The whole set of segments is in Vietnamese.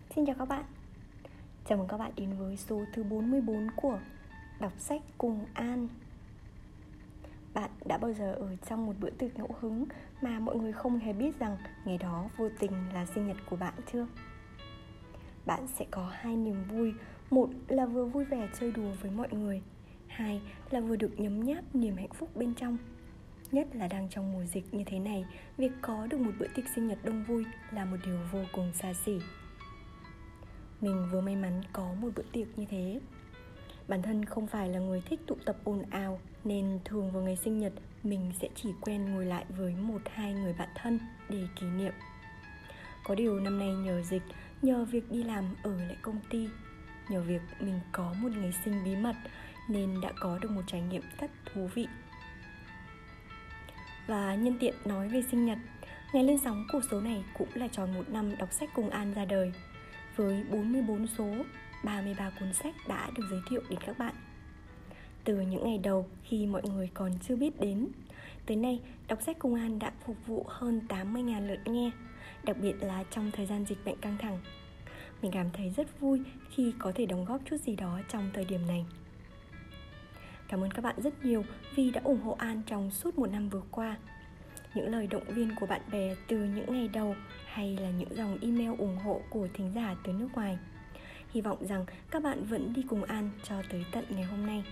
Xin chào các bạn. Chào mừng các bạn đến với số thứ 44 của Đọc sách cùng An. Bạn đã bao giờ ở trong một bữa tiệc ngẫu hứng mà mọi người không hề biết rằng ngày đó vô tình là sinh nhật của bạn chưa? Bạn sẽ có hai niềm vui. Một là vừa vui vẻ chơi đùa với mọi người. Hai là vừa được nhấm nháp niềm hạnh phúc bên trong. Nhất là đang trong mùa dịch như thế này, việc có được một bữa tiệc sinh nhật đông vui là một điều vô cùng xa xỉ. Mình vừa may mắn có một bữa tiệc như thế. Bản thân không phải là người thích tụ tập ồn ào, nên thường vào ngày sinh nhật mình sẽ chỉ quen ngồi lại với 1-2 người bạn thân để kỷ niệm. Có điều năm nay nhờ dịch, nhờ việc đi làm ở lại công ty, nhờ việc mình có một ngày sinh bí mật nên đã có được một trải nghiệm rất thú vị. Và nhân tiện nói về sinh nhật, ngày lên sóng của số này cũng là tròn 1 năm Đọc sách cùng An ra đời. Với 44 số, 33 cuốn sách đã được giới thiệu đến các bạn. Từ những ngày đầu khi mọi người còn chưa biết đến, tới nay Đọc sách cùng An đã phục vụ hơn 80.000 lượt nghe, đặc biệt là trong thời gian dịch bệnh căng thẳng. Mình cảm thấy rất vui khi có thể đóng góp chút gì đó trong thời điểm này. Cảm ơn các bạn rất nhiều vì đã ủng hộ An trong suốt 1 năm vừa qua. Những lời động viên của bạn bè từ những ngày đầu hay là những dòng email ủng hộ của thính giả từ nước ngoài. Hy vọng rằng các bạn vẫn đi cùng An cho tới tận ngày hôm nay.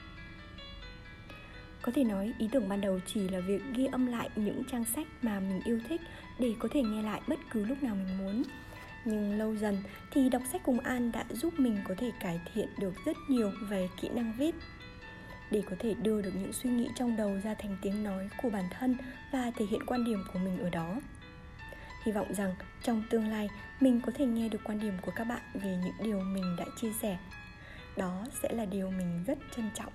Có thể nói ý tưởng ban đầu chỉ là việc ghi âm lại những trang sách mà mình yêu thích để có thể nghe lại bất cứ lúc nào mình muốn. Nhưng lâu dần thì Đọc sách cùng An đã giúp mình có thể cải thiện được rất nhiều về kỹ năng viết, để có thể đưa được những suy nghĩ trong đầu ra thành tiếng nói của bản thân và thể hiện quan điểm của mình ở đó. Hy vọng rằng trong tương lai mình có thể nghe được quan điểm của các bạn về những điều mình đã chia sẻ. Đó sẽ là điều mình rất trân trọng.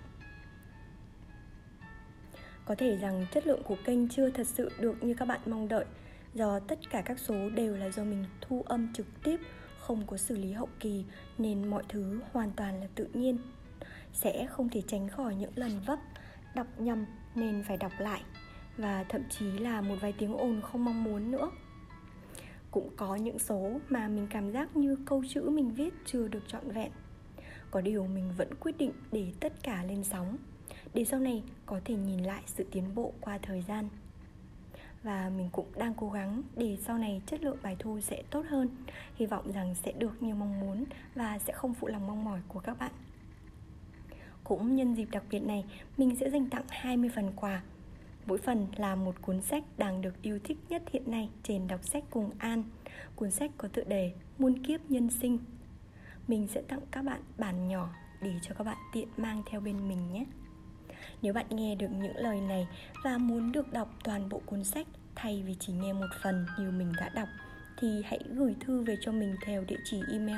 Có thể rằng chất lượng của kênh chưa thật sự được như các bạn mong đợi, do tất cả các số đều là do mình thu âm trực tiếp, không có xử lý hậu kỳ, nên mọi thứ hoàn toàn là tự nhiên. Sẽ không thể tránh khỏi những lần vấp, đọc nhầm nên phải đọc lại, và thậm chí là một vài tiếng ồn không mong muốn nữa. Cũng có những số mà mình cảm giác như câu chữ mình viết chưa được trọn vẹn. Có điều mình vẫn quyết định để tất cả lên sóng, để sau này có thể nhìn lại sự tiến bộ qua thời gian. Và mình cũng đang cố gắng để sau này chất lượng bài thu sẽ tốt hơn. Hy vọng rằng sẽ được như mong muốn và sẽ không phụ lòng mong mỏi của các bạn. Cũng nhân dịp đặc biệt này, mình sẽ dành tặng 20 phần quà. Mỗi phần là một cuốn sách đang được yêu thích nhất hiện nay trên Đọc sách cùng An. Cuốn sách có tựa đề Muôn kiếp nhân sinh. Mình sẽ tặng các bạn bản nhỏ để cho các bạn tiện mang theo bên mình nhé. Nếu bạn nghe được những lời này và muốn được đọc toàn bộ cuốn sách thay vì chỉ nghe một phần như mình đã đọc, thì hãy gửi thư về cho mình theo địa chỉ email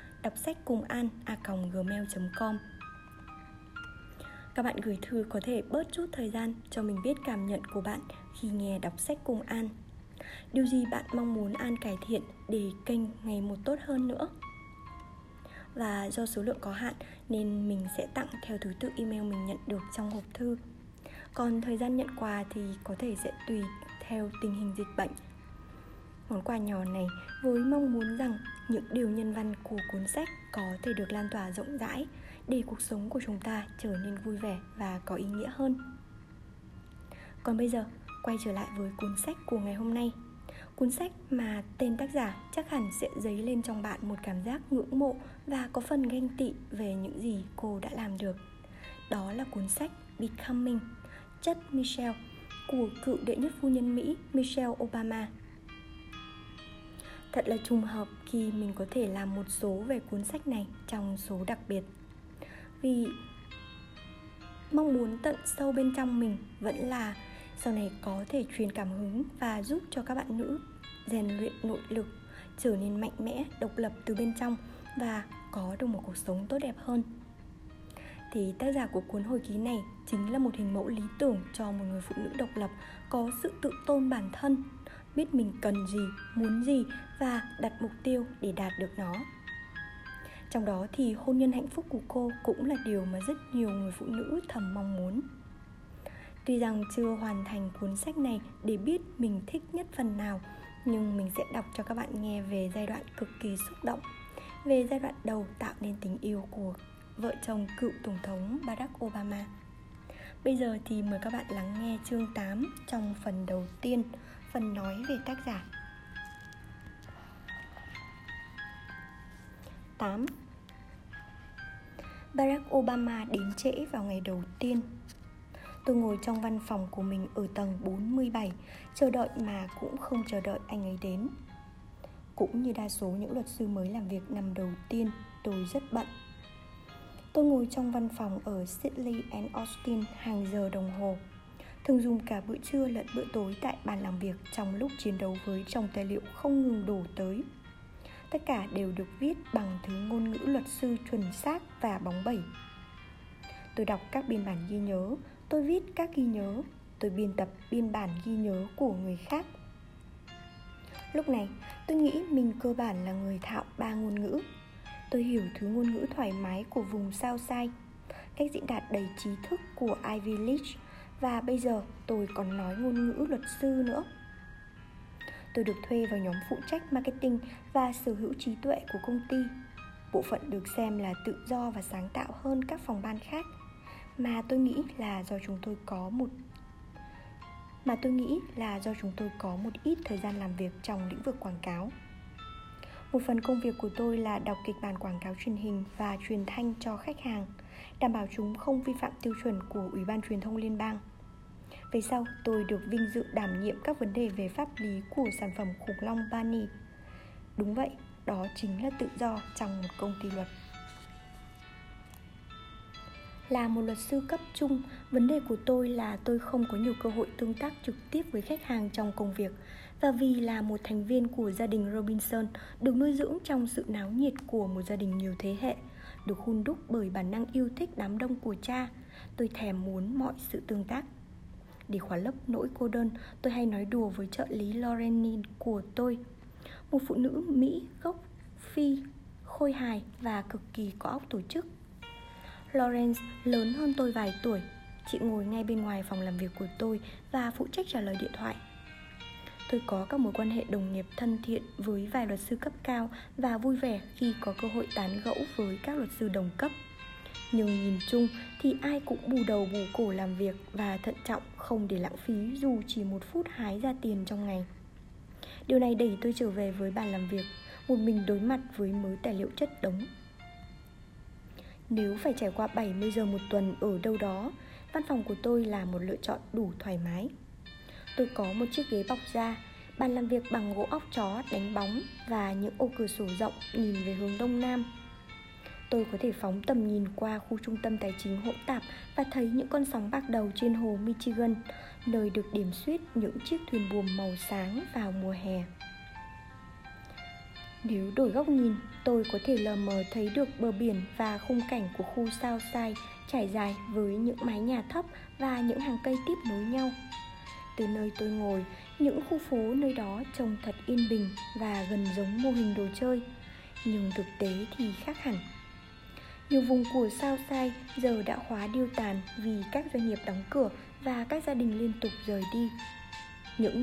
đọc-sách-cùng-an@gmail.com. Các bạn gửi thư có thể bớt chút thời gian cho mình biết cảm nhận của bạn khi nghe Đọc sách cùng An. Điều gì bạn mong muốn An cải thiện để kênh ngày một tốt hơn nữa. Và do số lượng có hạn nên mình sẽ tặng theo thứ tự email mình nhận được trong hộp thư. Còn thời gian nhận quà thì có thể sẽ tùy theo tình hình dịch bệnh. Món quà nhỏ này với mong muốn rằng những điều nhân văn của cuốn sách có thể được lan tỏa rộng rãi để cuộc sống của chúng ta trở nên vui vẻ và có ý nghĩa hơn. Còn bây giờ, quay trở lại với cuốn sách của ngày hôm nay. Cuốn sách mà tên tác giả chắc hẳn sẽ dấy lên trong bạn một cảm giác ngưỡng mộ và có phần ganh tị về những gì cô đã làm được. Đó là cuốn sách Becoming, chất Michelle của cựu đệ nhất phu nhân Mỹ Michelle Obama. Thật là trùng hợp khi mình có thể làm một số về cuốn sách này trong số đặc biệt. Vì mong muốn tận sâu bên trong mình vẫn là sau này có thể truyền cảm hứng và giúp cho các bạn nữ rèn luyện nội lực, trở nên mạnh mẽ, độc lập từ bên trong và có được một cuộc sống tốt đẹp hơn. Thì tác giả của cuốn hồi ký này chính là một hình mẫu lý tưởng cho một người phụ nữ độc lập, có sự tự tôn bản thân, biết mình cần gì, muốn gì và đặt mục tiêu để đạt được nó. Trong đó thì hôn nhân hạnh phúc của cô cũng là điều mà rất nhiều người phụ nữ thầm mong muốn. Tuy rằng chưa hoàn thành cuốn sách này để biết mình thích nhất phần nào, Nhưng mình sẽ đọc cho các bạn nghe về giai đoạn cực kỳ xúc động, về giai đoạn đầu tạo nên tình yêu của vợ chồng cựu Tổng thống Barack Obama. Bây giờ thì mời các bạn lắng nghe chương 8 trong phần đầu tiên, phần nói về tác giả. 8. Barack Obama đến trễ vào ngày đầu tiên. Tôi ngồi trong văn phòng của mình ở tầng 47, chờ đợi mà cũng không chờ đợi anh ấy đến. Cũng như đa số những luật sư mới làm việc năm đầu tiên, tôi rất bận. Tôi ngồi trong văn phòng ở Sydney and Austin hàng giờ đồng hồ, thường dùng cả bữa trưa lẫn bữa tối tại bàn làm việc trong lúc chiến đấu với chồng tài liệu không ngừng đổ tới. Tất cả đều được viết bằng thứ ngôn ngữ luật sư chuẩn xác và bóng bẩy. Tôi đọc các biên bản ghi nhớ, tôi viết các ghi nhớ, tôi biên tập biên bản ghi nhớ của người khác. Lúc này, tôi nghĩ mình cơ bản là người thạo 3 ngôn ngữ. Tôi hiểu thứ ngôn ngữ thoải mái của vùng Southside, cách diễn đạt đầy trí thức của Ivy League, và bây giờ tôi còn nói ngôn ngữ luật sư nữa. Tôi được thuê vào nhóm phụ trách marketing và sở hữu trí tuệ của công ty, bộ phận được xem là tự do và sáng tạo hơn các phòng ban khác, mà tôi nghĩ là do chúng tôi có một ít thời gian làm việc trong lĩnh vực quảng cáo. Một phần công việc của tôi là đọc kịch bản quảng cáo truyền hình và truyền thanh cho khách hàng, đảm bảo chúng không vi phạm tiêu chuẩn của Ủy ban Truyền thông Liên bang. Về sau, tôi được vinh dự đảm nhiệm các vấn đề về pháp lý của sản phẩm khủng long Barney. Đúng vậy, đó chính là tự do trong một công ty luật. Là một luật sư cấp trung, vấn đề của tôi là tôi không có nhiều cơ hội tương tác trực tiếp với khách hàng trong công việc. Và vì là một thành viên của gia đình Robinson, được nuôi dưỡng trong sự náo nhiệt của một gia đình nhiều thế hệ, được hun đúc bởi bản năng yêu thích đám đông của cha, tôi thèm muốn mọi sự tương tác. Để khỏa lấp nỗi cô đơn, tôi hay nói đùa với trợ lý Lorraine của tôi, một phụ nữ Mỹ gốc Phi, khôi hài và cực kỳ có óc tổ chức. Lawrence lớn hơn tôi vài tuổi. Chị ngồi ngay bên ngoài phòng làm việc của tôi và phụ trách trả lời điện thoại. Tôi có các mối quan hệ đồng nghiệp thân thiện với vài luật sư cấp cao và vui vẻ khi có cơ hội tán gẫu với các luật sư đồng cấp. Nhưng nhìn chung thì ai cũng bù đầu bù cổ làm việc và thận trọng, không để lãng phí dù chỉ 1 phút hái ra tiền trong ngày. Điều này đẩy tôi trở về với bàn làm việc, một mình đối mặt với mớ tài liệu chất đống. Nếu phải trải qua 70 giờ một tuần ở đâu đó, văn phòng của tôi là một lựa chọn đủ thoải mái. Tôi có một chiếc ghế bọc da, bàn làm việc bằng gỗ óc chó đánh bóng và những ô cửa sổ rộng nhìn về hướng đông nam. Tôi có thể phóng tầm nhìn qua khu trung tâm tài chính hỗn tạp và thấy những con sóng bạc đầu trên hồ Michigan, nơi được điểm xuyết những chiếc thuyền buồm màu sáng vào mùa hè. Nếu đổi góc nhìn, tôi có thể lờ mờ thấy được bờ biển và khung cảnh của khu Southside trải dài với những mái nhà thấp và những hàng cây tiếp nối nhau. Từ nơi tôi ngồi, những khu phố nơi đó trông thật yên bình và gần giống mô hình đồ chơi, nhưng thực tế thì khác hẳn. Nhiều vùng của Southside giờ đã hóa điêu tàn vì các doanh nghiệp đóng cửa và các gia đình liên tục rời đi. Những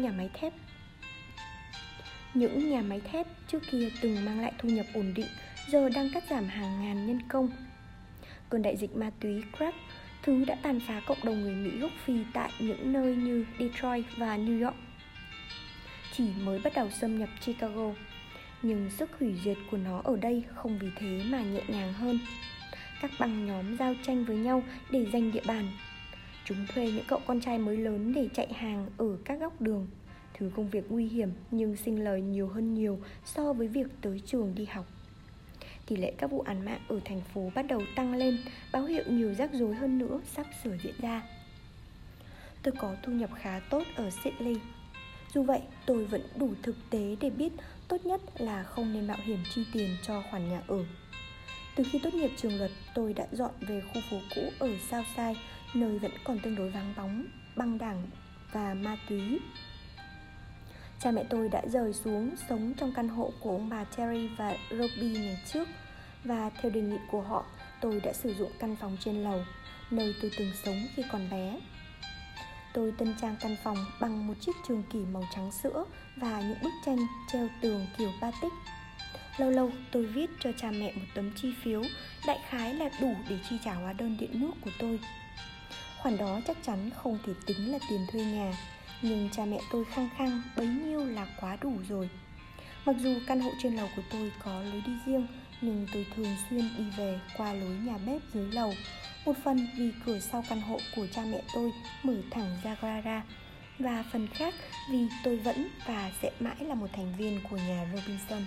nhà máy thép trước kia từng mang lại thu nhập ổn định giờ đang cắt giảm hàng ngàn nhân công. Cơn đại dịch ma túy crack, thứ đã tàn phá cộng đồng người Mỹ gốc Phi tại những nơi như Detroit và New York, chỉ mới bắt đầu xâm nhập Chicago, nhưng sức hủy diệt của nó ở đây không vì thế mà nhẹ nhàng hơn. Các băng nhóm giao tranh với nhau để giành địa bàn. Chúng thuê những cậu con trai mới lớn để chạy hàng ở các góc đường, thứ công việc nguy hiểm nhưng sinh lời nhiều hơn nhiều so với việc tới trường đi học. Tỷ lệ các vụ án mạng ở thành phố bắt đầu tăng lên, báo hiệu nhiều rắc rối hơn nữa sắp sửa diễn ra. Tôi có thu nhập khá tốt ở Sydney. Dù vậy, tôi vẫn đủ thực tế để biết tốt nhất là không nên mạo hiểm chi tiền cho khoản nhà ở. Từ khi tốt nghiệp trường luật, tôi đã dọn về khu phố cũ ở Southside, nơi vẫn còn tương đối vắng bóng, băng đảng và ma túy. Cha mẹ tôi đã rời xuống sống trong căn hộ của ông bà Terry và Robbie ngày trước, và theo đề nghị của họ, tôi đã sử dụng căn phòng trên lầu, nơi tôi từng sống khi còn bé. Tôi tân trang căn phòng bằng một chiếc trường kỷ màu trắng sữa và những bức tranh treo tường kiểu batik. Lâu lâu tôi viết cho cha mẹ một tấm chi phiếu, đại khái là đủ để chi trả hóa đơn điện nước của tôi. Khoản đó chắc chắn không thể tính là tiền thuê nhà, nhưng cha mẹ tôi khăng khăng bấy nhiêu là quá đủ rồi. Mặc dù căn hộ trên lầu của tôi có lối đi riêng, nhưng tôi thường xuyên đi về qua lối nhà bếp dưới lầu. Một phần vì cửa sau căn hộ của cha mẹ tôi mở thẳng ra gara, và phần khác vì tôi vẫn và sẽ mãi là một thành viên của nhà Robinson.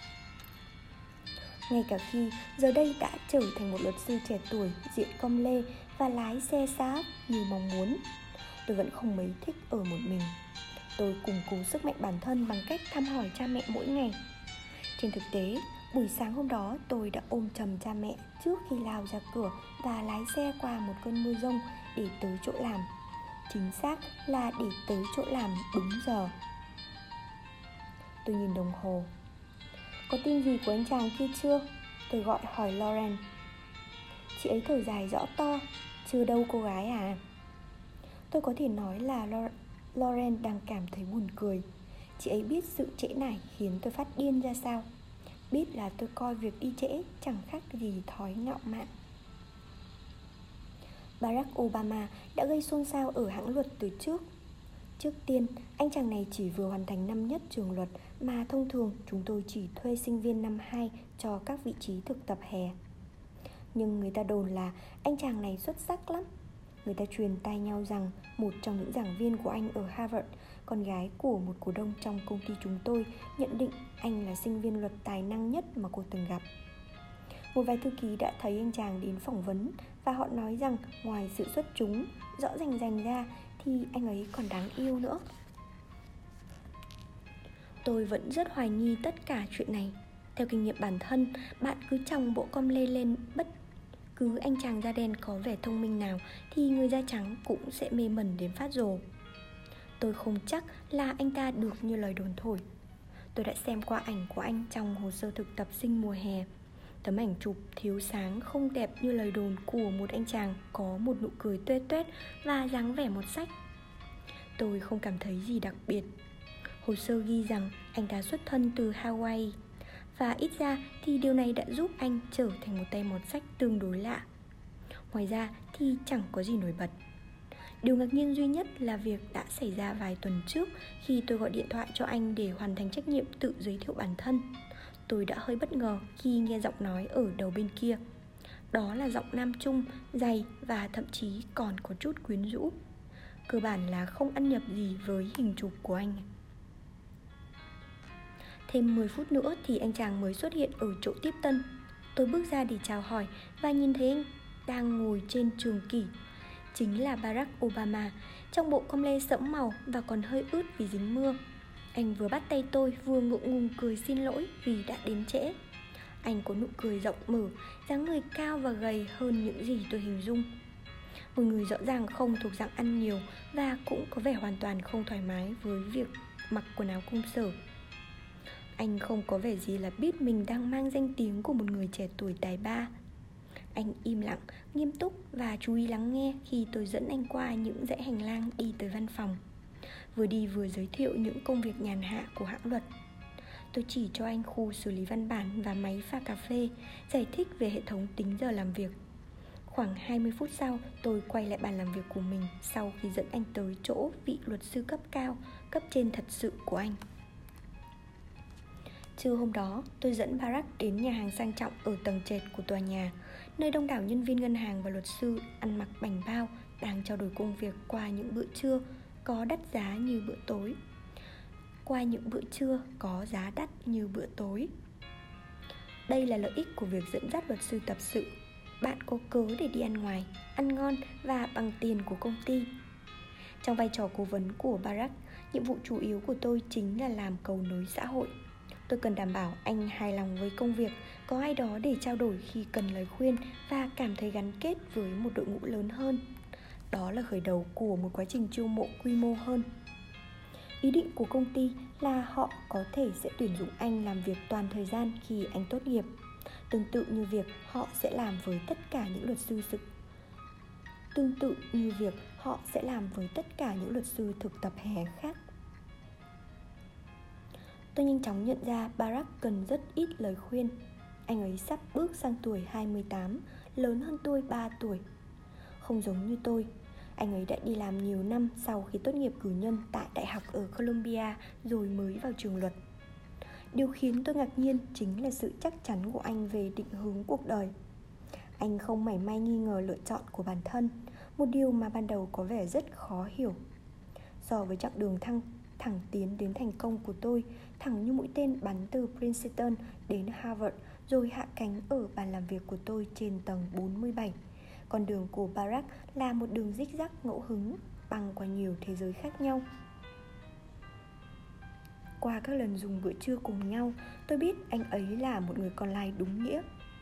Ngay cả khi giờ đây đã trở thành một luật sư trẻ tuổi, diện công lê và lái xe Saab như mong muốn, tôi vẫn không mấy thích ở một mình. Tôi củng cố sức mạnh bản thân bằng cách thăm hỏi cha mẹ mỗi ngày. Trên thực tế, buổi sáng hôm đó tôi đã ôm chầm cha mẹ trước khi lao ra cửa và lái xe qua một cơn mưa giông để tới chỗ làm. Chính xác là để tới chỗ làm đúng giờ. Tôi nhìn đồng hồ. Có tin gì của anh chàng kia chưa? Tôi gọi hỏi Lauren. Chị ấy thở dài rõ to. Chưa đâu cô gái à. Tôi có thể nói là Lauren đang cảm thấy buồn cười. Chị ấy biết sự trễ nải khiến tôi phát điên ra sao. Biết là tôi coi việc đi trễ chẳng khác gì thói ngạo mạn. Barack Obama đã gây xôn xao ở hãng luật từ trước. Trước tiên, anh chàng này chỉ vừa hoàn thành năm nhất trường luật, mà thông thường chúng tôi chỉ thuê sinh viên năm 2 cho các vị trí thực tập hè. Nhưng người ta đồn là anh chàng này xuất sắc lắm. Người ta truyền tai nhau rằng một trong những giảng viên của anh ở Harvard, con gái của một cổ đông trong công ty chúng tôi, nhận định anh là sinh viên luật tài năng nhất mà cô từng gặp. Một vài thư ký đã thấy anh chàng đến phỏng vấn, và họ nói rằng ngoài sự xuất chúng rõ rành ra thì anh ấy còn đáng yêu nữa. Tôi vẫn rất hoài nghi tất cả chuyện này. Theo kinh nghiệm bản thân, bạn cứ chòng bộ com lê lên bất cứ anh chàng da đen có vẻ thông minh nào thì người da trắng cũng sẽ mê mẩn đến phát rồ. Tôi không chắc là anh ta được như lời đồn thổi. Tôi đã xem qua ảnh của anh trong hồ sơ thực tập sinh mùa hè. Tấm ảnh chụp thiếu sáng không đẹp như lời đồn của một anh chàng có một nụ cười tuét tuét và dáng vẻ một sách. Tôi không cảm thấy gì đặc biệt. Hồ sơ ghi rằng anh ta xuất thân từ Hawaii, và ít ra thì điều này đã giúp anh trở thành một tay mọt sách tương đối lạ. Ngoài ra thì chẳng có gì nổi bật. Điều ngạc nhiên duy nhất là việc đã xảy ra vài tuần trước khi tôi gọi điện thoại cho anh để hoàn thành trách nhiệm tự giới thiệu bản thân. Tôi đã hơi bất ngờ khi nghe giọng nói ở đầu bên kia. Đó là giọng nam trung, dày và thậm chí còn có chút quyến rũ. Cơ bản là không ăn nhập gì với hình chụp của anh. Thêm 10 phút nữa thì anh chàng mới xuất hiện ở chỗ tiếp tân. Tôi bước ra để chào hỏi và nhìn thấy anh đang ngồi trên trường kỷ. Chính là Barack Obama, trong bộ com lê sẫm màu và còn hơi ướt vì dính mưa. Anh vừa bắt tay tôi vừa ngượng ngùng cười xin lỗi vì đã đến trễ. Anh có nụ cười rộng mở, dáng người cao và gầy hơn những gì tôi hình dung. Một người rõ ràng không thuộc dạng ăn nhiều và cũng có vẻ hoàn toàn không thoải mái với việc mặc quần áo công sở. Anh không có vẻ gì là biết mình đang mang danh tiếng của một người trẻ tuổi tài ba. Anh im lặng, nghiêm túc và chú ý lắng nghe khi tôi dẫn anh qua những dãy hành lang đi tới văn phòng. Vừa đi vừa giới thiệu những công việc nhàn hạ của hãng luật. Tôi chỉ cho anh khu xử lý văn bản và máy pha cà phê, giải thích về hệ thống tính giờ làm việc. Khoảng 20 phút sau, tôi quay lại bàn làm việc của mình sau khi dẫn anh tới chỗ vị luật sư cấp cao, cấp trên thật sự của anh. Trưa hôm đó, tôi dẫn Barack đến nhà hàng sang trọng ở tầng trệt của tòa nhà, nơi đông đảo nhân viên ngân hàng và luật sư ăn mặc bảnh bao đang trao đổi công việc qua những bữa trưa có đắt giá như bữa tối. Đây là lợi ích của việc dẫn dắt luật sư tập sự. Bạn có cớ để đi ăn ngoài, ăn ngon và bằng tiền của công ty. Trong vai trò cố vấn của Barack, nhiệm vụ chủ yếu của tôi chính là làm cầu nối xã hội. Tôi cần đảm bảo anh hài lòng với công việc, có ai đó để trao đổi khi cần lời khuyên và cảm thấy gắn kết với một đội ngũ lớn hơn. Đó là khởi đầu của một quá trình chiêu mộ quy mô hơn. Ý định của công ty là họ có thể sẽ tuyển dụng anh làm việc toàn thời gian khi anh tốt nghiệp, tương tự như việc họ sẽ làm với tất cả những luật sư tương tự như việc họ sẽ làm với tất cả những luật sư thực tập hè khác. Tôi nhanh chóng nhận ra Barack cần rất ít lời khuyên. Anh ấy sắp bước sang tuổi 28, lớn hơn tôi 3 tuổi. Không giống như tôi, anh ấy đã đi làm nhiều năm sau khi tốt nghiệp cử nhân tại đại học ở Columbia rồi mới vào trường luật. Điều khiến tôi ngạc nhiên chính là sự chắc chắn của anh về định hướng cuộc đời. Anh không mảy may nghi ngờ lựa chọn của bản thân, một điều mà ban đầu có vẻ rất khó hiểu. So với chặng đường thẳng tiến đến thành công của tôi, thẳng như mũi tên bắn từ Princeton đến Harvard rồi hạ cánh ở bàn làm việc của tôi trên tầng 47, con đường của Barack là một đường rích rắc ngẫu hứng, băng qua nhiều thế giới khác nhau. Qua các lần dùng bữa trưa cùng nhau, tôi biết anh ấy là một người con lai đúng nghĩa.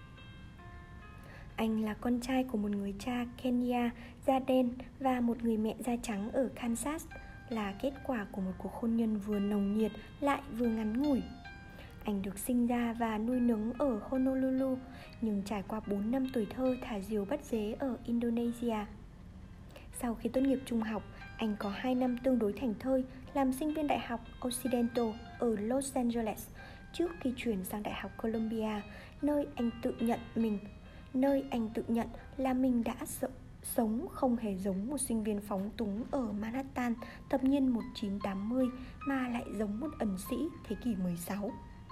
Anh là con trai của một người cha Kenya da đen và một người mẹ da trắng ở Kansas, là kết quả của một cuộc hôn nhân vừa nồng nhiệt lại vừa ngắn ngủi. Anh được sinh ra và nuôi nấng ở Honolulu, nhưng trải qua 4 năm tuổi thơ thả diều bắt dế ở Indonesia. Sau khi tốt nghiệp trung học, anh có 2 năm tương đối thảnh thơi làm sinh viên đại học Occidental ở Los Angeles trước khi chuyển sang đại học Columbia, nơi anh tự nhận là mình đã sống không hề giống một sinh viên phóng túng ở Manhattan thập niên 1980 mà lại giống một ẩn sĩ thế kỷ 16.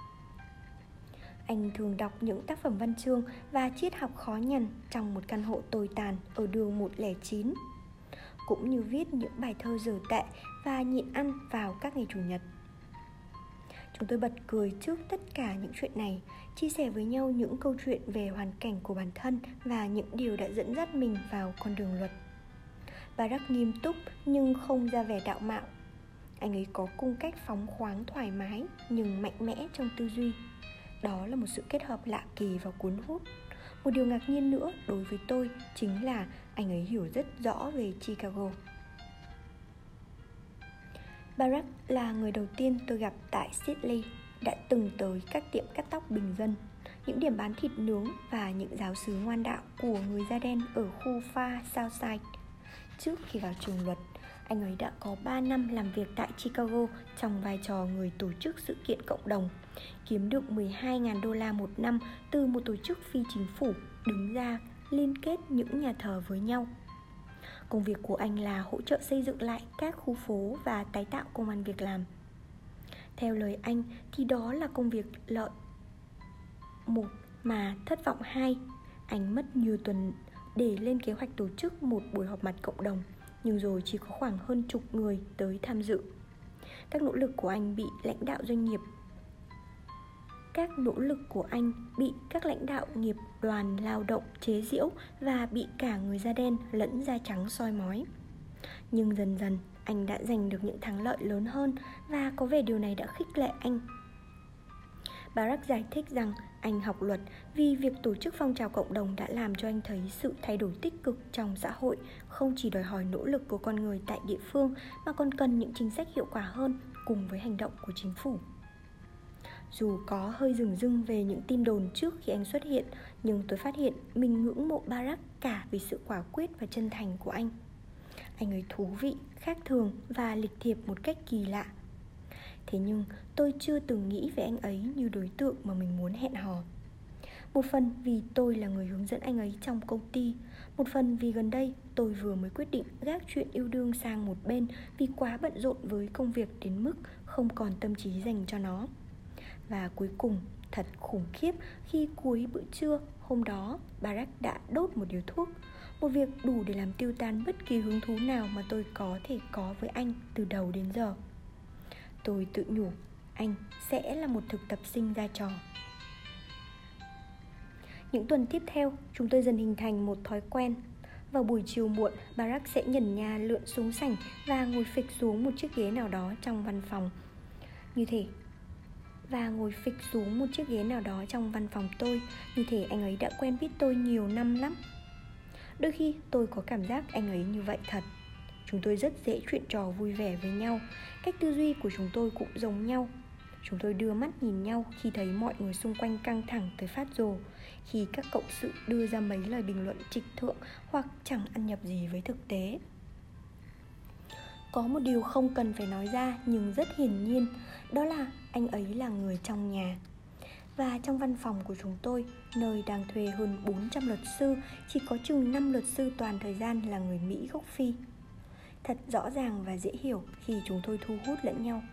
Anh thường đọc những tác phẩm văn chương và triết học khó nhằn trong một căn hộ tồi tàn ở đường 109, cũng như viết những bài thơ dở tệ và nhịn ăn vào các ngày Chủ nhật. Chúng tôi bật cười trước tất cả những chuyện này, chia sẻ với nhau những câu chuyện về hoàn cảnh của bản thân và những điều đã dẫn dắt mình vào con đường luật. Barack nghiêm túc nhưng không ra vẻ đạo mạo. Anh ấy có cung cách phóng khoáng thoải mái nhưng mạnh mẽ trong tư duy. Đó là một sự kết hợp lạ kỳ và cuốn hút. Một điều ngạc nhiên nữa đối với tôi chính là anh ấy hiểu rất rõ về Chicago. Barack là người đầu tiên tôi gặp tại Sydney, đã từng tới các tiệm cắt tóc bình dân, những điểm bán thịt nướng và những giáo xứ ngoan đạo của người da đen ở khu Far Southside. Trước khi vào trường luật, anh ấy đã có 3 năm làm việc tại Chicago trong vai trò người tổ chức sự kiện cộng đồng, kiếm được 12.000 đô la một năm từ một tổ chức phi chính phủ đứng ra liên kết những nhà thờ với nhau. Công việc của anh là hỗ trợ xây dựng lại các khu phố và tái tạo công ăn việc làm. Theo lời anh thì đó là công việc lợi 1 mà thất vọng 2. Anh mất nhiều tuần để lên kế hoạch tổ chức một buổi họp mặt cộng đồng, nhưng rồi chỉ có khoảng hơn chục người tới tham dự. Các nỗ lực của anh bị các lãnh đạo nghiệp đoàn lao động chế giễu và bị cả người da đen lẫn da trắng soi mói. Nhưng dần dần anh đã giành được những thắng lợi lớn hơn và có vẻ điều này đã khích lệ anh. Barack giải thích rằng anh học luật vì việc tổ chức phong trào cộng đồng đã làm cho anh thấy sự thay đổi tích cực trong xã hội không chỉ đòi hỏi nỗ lực của con người tại địa phương mà còn cần những chính sách hiệu quả hơn cùng với hành động của chính phủ. Dù có hơi dửng dưng về những tin đồn trước khi anh xuất hiện, nhưng tôi phát hiện mình ngưỡng mộ Barack cả vì sự quả quyết và chân thành của anh. Anh ấy thú vị, khác thường và lịch thiệp một cách kỳ lạ. Thế nhưng tôi chưa từng nghĩ về anh ấy như đối tượng mà mình muốn hẹn hò. Một phần vì tôi là người hướng dẫn anh ấy trong công ty, một phần vì gần đây tôi vừa mới quyết định gác chuyện yêu đương sang một bên vì quá bận rộn với công việc đến mức không còn tâm trí dành cho nó. Và cuối cùng, thật khủng khiếp khi cuối bữa trưa hôm đó Barack đã đốt một điếu thuốc, một việc đủ để làm tiêu tan bất kỳ hứng thú nào mà tôi có thể có với anh từ đầu đến giờ. Tôi tự nhủ, anh sẽ là một thực tập sinh ra trò. Những tuần tiếp theo, chúng tôi dần hình thành một thói quen. Vào buổi chiều muộn, Barack sẽ nhẩn nha lượn xuống sảnh và ngồi phịch xuống một chiếc ghế nào đó trong văn phòng. Tôi, như thể anh ấy đã quen biết tôi nhiều năm lắm. Đôi khi tôi có cảm giác anh ấy như vậy thật. Chúng tôi rất dễ chuyện trò vui vẻ với nhau, cách tư duy của chúng tôi cũng giống nhau. Chúng tôi đưa mắt nhìn nhau khi thấy mọi người xung quanh căng thẳng tới phát rồ, khi các cộng sự đưa ra mấy lời bình luận trịch thượng hoặc chẳng ăn nhập gì với thực tế. Có một điều không cần phải nói ra nhưng rất hiển nhiên, đó là anh ấy là người trong nhà. Và trong văn phòng của chúng tôi, nơi đang thuê hơn 400 luật sư, chỉ có chừng 5 luật sư toàn thời gian là người Mỹ gốc Phi. Thật rõ ràng và dễ hiểu khi chúng tôi thu hút lẫn nhau.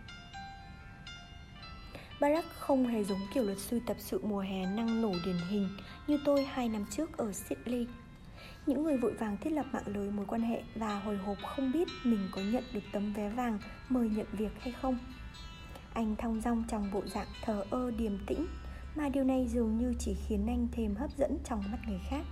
Barack không hề giống kiểu luật sư tập sự mùa hè năng nổ điển hình như tôi 2 năm trước ở Sydney. Những người vội vàng thiết lập mạng lưới mối quan hệ và hồi hộp không biết mình có nhận được tấm vé vàng mời nhận việc hay không. Anh thong dong trong bộ dạng thờ ơ điềm tĩnh, mà điều này dường như chỉ khiến anh thêm hấp dẫn trong mắt người khác.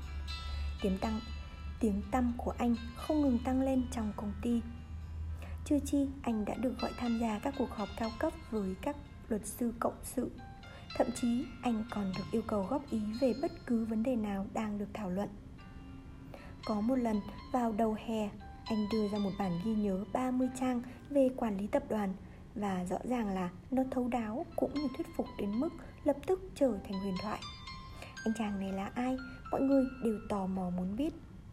Tiếng tăm của anh không ngừng tăng lên trong công ty. Chưa chi anh đã được gọi tham gia các cuộc họp cao cấp với các luật sư cộng sự. Thậm chí anh còn được yêu cầu góp ý về bất cứ vấn đề nào đang được thảo luận. Có một lần vào đầu hè, anh đưa ra một bản ghi nhớ 30 trang về quản lý tập đoàn, và rõ ràng là nó thấu đáo cũng như thuyết phục đến mức lập tức trở thành huyền thoại. Anh chàng này là ai? Mọi người đều tò mò muốn biết.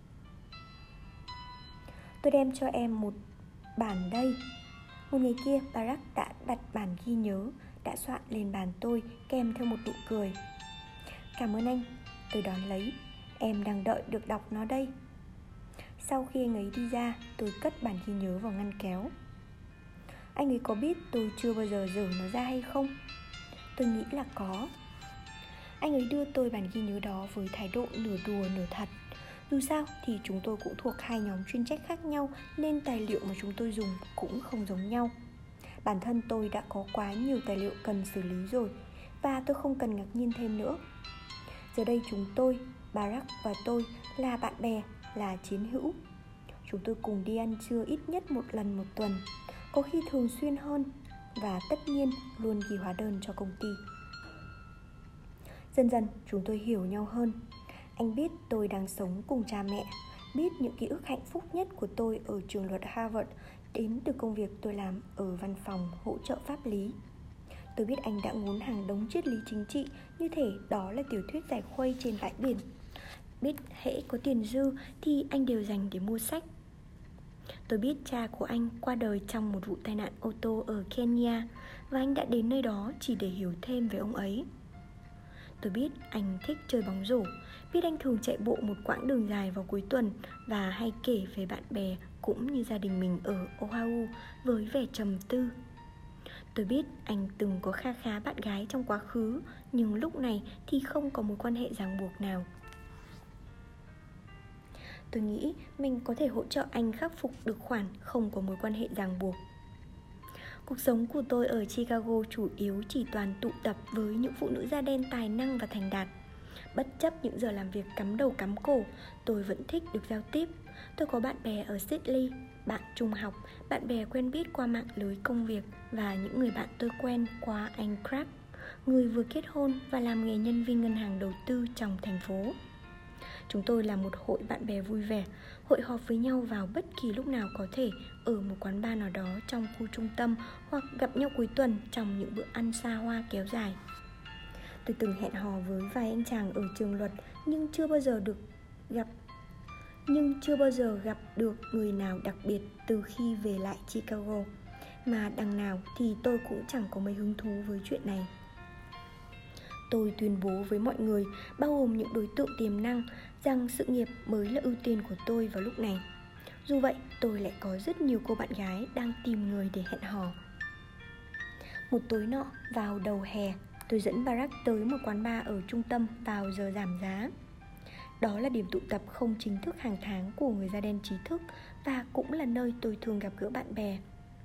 Tôi đem cho em một bản đây. Một ngày kia, Barack đã đặt bản ghi nhớ đã soạn lên bàn tôi kèm theo một nụ cười. Cảm ơn anh, tôi đón lấy. Em đang đợi được đọc nó đây. Sau khi anh ấy đi ra, tôi cất bản ghi nhớ vào ngăn kéo. Anh ấy có biết tôi chưa bao giờ dở nó ra hay không? Tôi nghĩ là có. Anh ấy đưa tôi bản ghi nhớ đó với thái độ nửa đùa nửa thật. Dù sao thì chúng tôi cũng thuộc hai nhóm chuyên trách khác nhau, nên tài liệu mà chúng tôi dùng cũng không giống nhau. Bản thân tôi đã có quá nhiều tài liệu cần xử lý rồi, và tôi không cần ngạc nhiên thêm nữa. Giờ đây chúng tôi, Barack và tôi, là bạn bè, là chiến hữu. Chúng tôi cùng đi ăn trưa ít nhất một lần một tuần, có khi thường xuyên hơn, và tất nhiên luôn ghi hóa đơn cho công ty. Dần dần chúng tôi hiểu nhau hơn. Anh biết tôi đang sống cùng cha mẹ, biết những ký ức hạnh phúc nhất của tôi ở trường luật Harvard đến từ công việc tôi làm ở văn phòng hỗ trợ pháp lý. Tôi biết anh đã ngốn hàng đống triết lý chính trị như thể đó là tiểu thuyết giải khuây trên bãi biển. Biết hễ có tiền dư thì anh đều dành để mua sách. Tôi biết cha của anh qua đời trong một vụ tai nạn ô tô ở Kenya, và anh đã đến nơi đó chỉ để hiểu thêm về ông ấy. Tôi biết anh thích chơi bóng rổ, biết anh thường chạy bộ một quãng đường dài vào cuối tuần và hay kể về bạn bè cũng như gia đình mình ở Oahu với vẻ trầm tư. Tôi biết anh từng có kha khá bạn gái trong quá khứ, nhưng lúc này thì không có mối quan hệ ràng buộc nào. Tôi nghĩ mình có thể hỗ trợ anh khắc phục được khoản không có mối quan hệ ràng buộc. Cuộc sống của tôi ở Chicago chủ yếu chỉ toàn tụ tập với những phụ nữ da đen tài năng và thành đạt. Bất chấp những giờ làm việc cắm đầu cắm cổ, tôi vẫn thích được giao tiếp. Tôi có bạn bè ở Sydney, bạn trung học, bạn bè quen biết qua mạng lưới công việc và những người bạn tôi quen qua anh Craig, người vừa kết hôn và làm nghề nhân viên ngân hàng đầu tư trong thành phố. Chúng tôi là một hội bạn bè vui vẻ, hội họp với nhau vào bất kỳ lúc nào có thể ở một quán bar nào đó trong khu trung tâm, hoặc gặp nhau cuối tuần trong những bữa ăn xa hoa kéo dài. Tôi từng hẹn hò với vài anh chàng ở trường luật, nhưng chưa bao giờ gặp được người nào đặc biệt từ khi về lại Chicago. Mà đằng nào thì tôi cũng chẳng có mấy hứng thú với chuyện này. Tôi tuyên bố với mọi người, bao gồm những đối tượng tiềm năng, rằng sự nghiệp mới là ưu tiên của tôi vào lúc này. Dù vậy, tôi lại có rất nhiều cô bạn gái đang tìm người để hẹn hò. Một tối nọ, vào đầu hè, tôi dẫn Barack tới một quán bar ở trung tâm vào giờ giảm giá. Đó là điểm tụ tập không chính thức hàng tháng của người da đen trí thức, và cũng là nơi tôi thường gặp gỡ bạn bè.